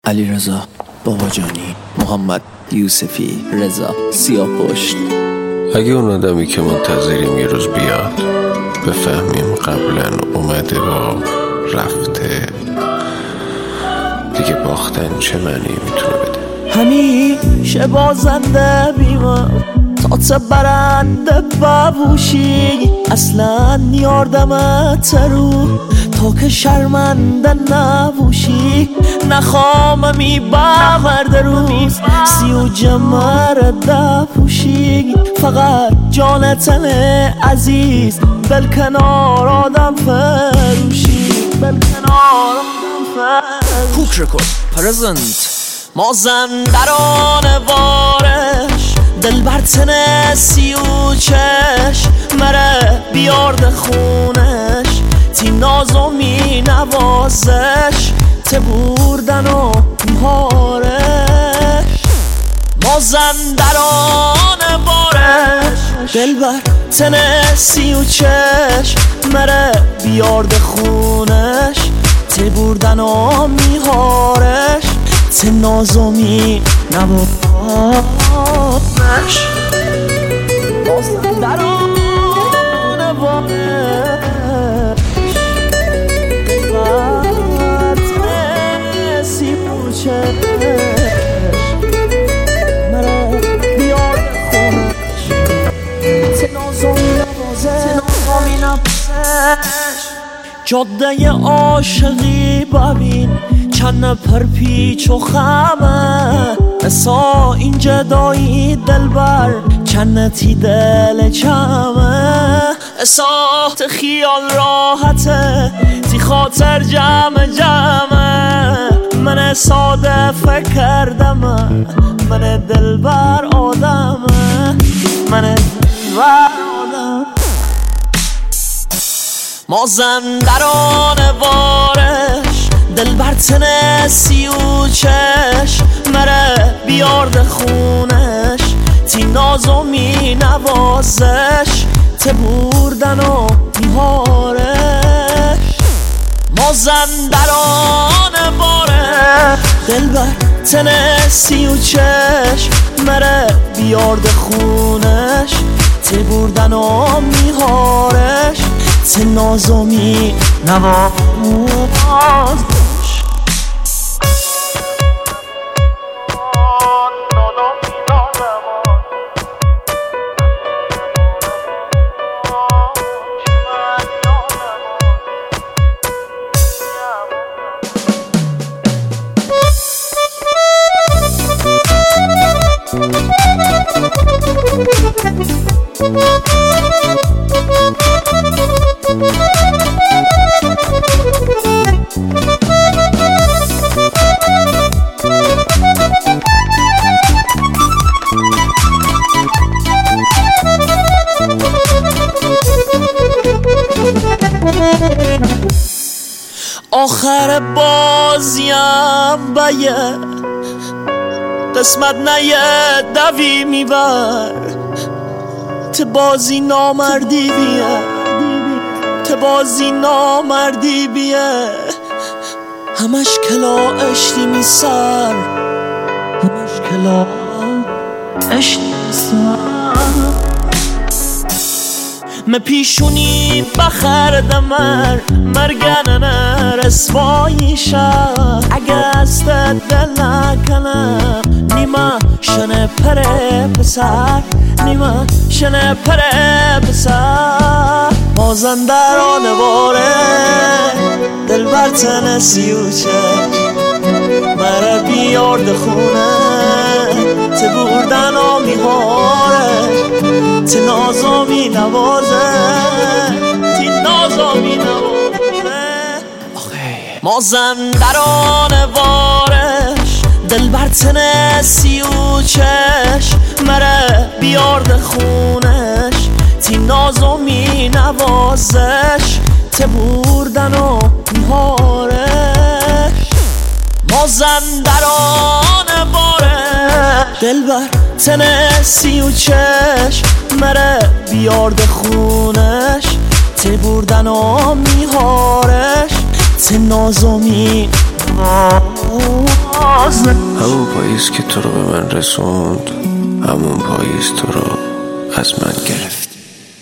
علیرضا باباجانی، محمد یوسفی، رضا سیاه‌پشت. اگه اون آدمی که منتظریم یه روز بیاد بفهمیم قبلا اومده و رفته، دیگه باختن چه معنی میتونه بده؟ همیشه بازنده بیمم تا برنده ببوشی، اصلا نیاردمت رو تا که شرمنده نبوشی. نخوام با مرد روز سی و جمر دپوشی، فقط جان تن عزیز بل کنار آدم فروشی، بل کنار آدم فروشی. کوک رکورد پرزنت مازندران وارش دل بر تن سی و چش مره بیارد خونش تی ناز و می نوازش ته بردن و میهارش. مازندران وارش دل بر تن سی و چش مره بیارد خونش ته بردن و میهارش ته ناز و می نوازش. مازندران وارش جاده عاشقی ببین چند پرپیچ و خمه، اسا این جدایی دلبر چندتی دل چمه. اسا خیال راحته تی خاطر جمع جمعه، من ساده فکر کردم من دلبر آدمه، من دلبر آدم. مازندران وارش دل بر تن سی و چش مره بیارد خونش تی ناز و می نوازش ته بردن و میهارش. مازندران وارش دل بر تن سی و چش مره بیارد خونش ته بردن و میهارش ته ناز و می نوازش. آخر بازیم بیه قسمت نیه دوی میبر ته بازی نامردی بیه، ته بازی نامردی بیه. همش کلا اشتی می سر، همش کلا اشتی می سر. من پیشونی بخر دمر مرگن رسوایی شد، اگه است دل نکنم نیمه شنه پره پسر، نیمه شنه پره پسر. مازندران واره دل بر تن سی و چش مره بیارد خونه ته بردن و میهاره ته ناز و می نوازه تی ناز و می نوازه. مازندران وارش دل بر تن سی و چش مره بیارد خونش تی ناز و می نوازش ته بردن و میهارش. مازندران وارش دل بر تن سی و چش مره بیارد خونش ته بردن و میهارش ته ناز و می همون پاییز که تو رو به من رسوند، همون پاییز تو رو از من گرفت.